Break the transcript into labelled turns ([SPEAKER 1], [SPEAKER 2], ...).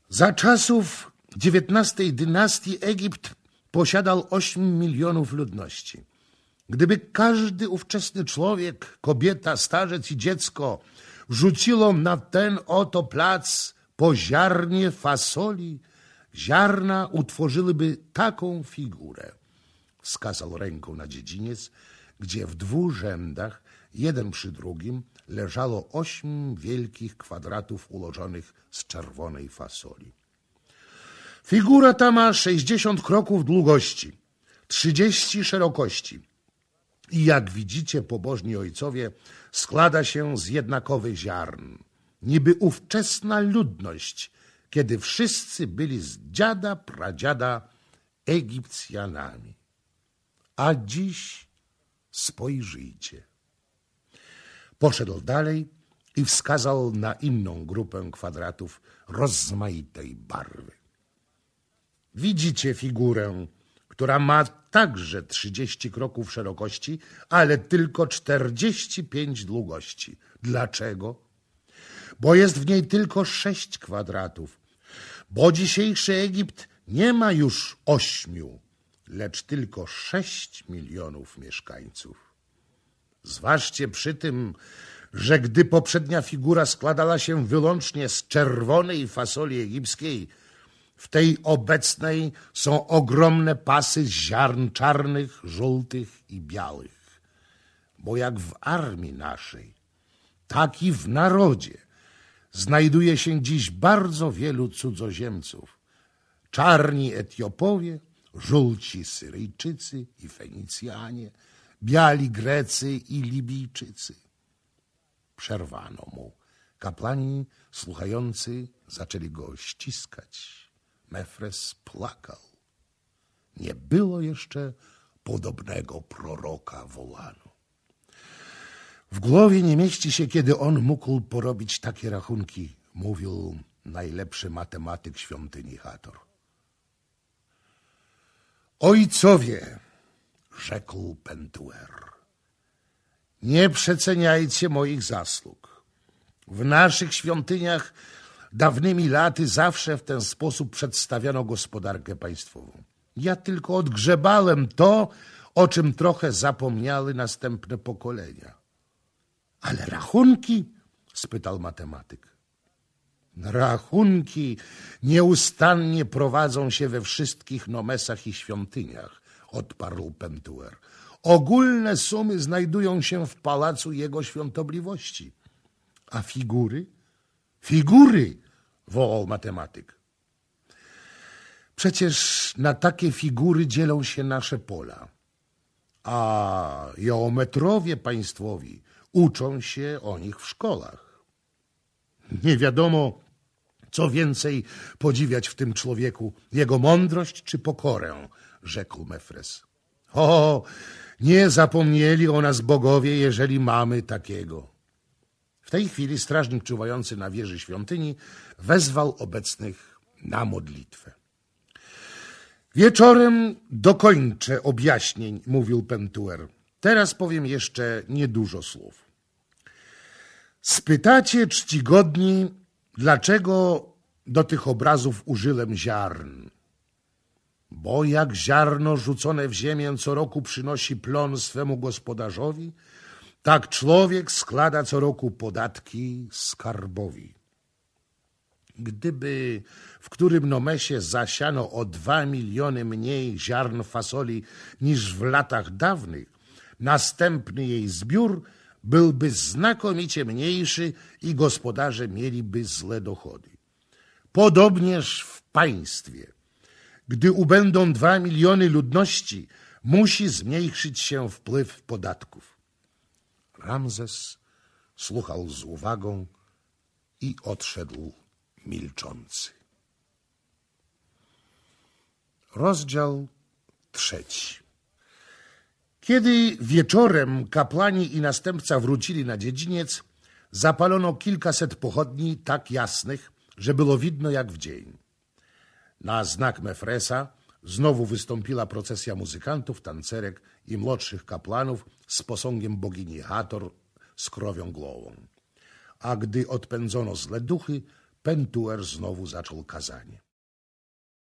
[SPEAKER 1] Za czasów XIX dynastii Egipt posiadał 8 milionów ludności. Gdyby każdy ówczesny człowiek, kobieta, starzec i dziecko rzuciło na ten oto plac po ziarnie fasoli, ziarna utworzyłyby taką figurę. Wskazał ręką na dziedziniec, gdzie w 2 rzędach, jeden przy drugim, leżało 8 wielkich kwadratów ułożonych z czerwonej fasoli. Figura ta ma 60 kroków długości, 30 szerokości i jak widzicie, pobożni ojcowie, składa się z jednakowych ziarn, niby ówczesna ludność, kiedy wszyscy byli z dziada, pradziada Egipcjanami. A dziś spojrzyjcie. Poszedł dalej i wskazał na inną grupę kwadratów rozmaitej barwy. Widzicie figurę, która ma także 30 kroków szerokości, ale tylko 45 długości. Dlaczego? Bo jest w niej tylko 6 kwadratów, bo dzisiejszy Egipt nie ma już 8, lecz tylko 6 milionów mieszkańców. Zważcie przy tym, że gdy poprzednia figura składała się wyłącznie z czerwonej fasoli egipskiej, w tej obecnej są ogromne pasy z ziarn czarnych, żółtych i białych. Bo jak w armii naszej, tak i w narodzie znajduje się dziś bardzo wielu cudzoziemców. Czarni Etiopowie, żółci Syryjczycy i Fenicjanie, biali Grecy i Libijczycy. Przerwano mu. Kapłani słuchający zaczęli go ściskać. Mefres płakał. Nie było jeszcze podobnego proroka wolano. W głowie nie mieści się, kiedy on mógł porobić takie rachunki, mówił najlepszy matematyk świątyni Hator. Ojcowie, rzekł Pentuer, nie przeceniajcie moich zasług. W naszych świątyniach dawnymi laty zawsze w ten sposób przedstawiano gospodarkę państwową. Ja tylko odgrzebałem to, o czym trochę zapomniały następne pokolenia. Ale rachunki? Spytał matematyk. Rachunki nieustannie prowadzą się we wszystkich nomesach i świątyniach, odparł Pentuer. Ogólne sumy znajdują się w pałacu jego świątobliwości. A figury? Figury! Wołał matematyk. Przecież na takie figury dzielą się nasze pola. A geometrowie państwowi uczą się o nich w szkołach. Nie wiadomo, co więcej podziwiać w tym człowieku, jego mądrość czy pokorę, rzekł Mefres. O, nie zapomnieli o nas bogowie, jeżeli mamy takiego. W tej chwili strażnik czuwający na wieży świątyni wezwał obecnych na modlitwę. Wieczorem dokończę objaśnień, mówił Pentuer. Teraz powiem jeszcze niedużo słów. Spytacie czcigodni, dlaczego do tych obrazów użyłem ziarn. Bo jak ziarno rzucone w ziemię co roku przynosi plon swemu gospodarzowi, tak człowiek składa co roku podatki skarbowi. Gdyby w którym nomesie zasiano o 2 miliony mniej ziarn fasoli niż w latach dawnych, następny jej zbiór byłby znakomicie mniejszy i gospodarze mieliby złe dochody. Podobnież w państwie, gdy ubędą 2 miliony ludności, musi zmniejszyć się wpływ podatków. Ramzes słuchał z uwagą i odszedł milczący. Rozdział 3. Kiedy wieczorem kapłani i następca wrócili na dziedziniec, zapalono kilkaset pochodni tak jasnych, że było widno jak w dzień. Na znak Mefresa znowu wystąpiła procesja muzykantów, tancerek i młodszych kapłanów z posągiem bogini Hator z krowią głową. A gdy odpędzono złe duchy, Pentuer znowu zaczął kazanie.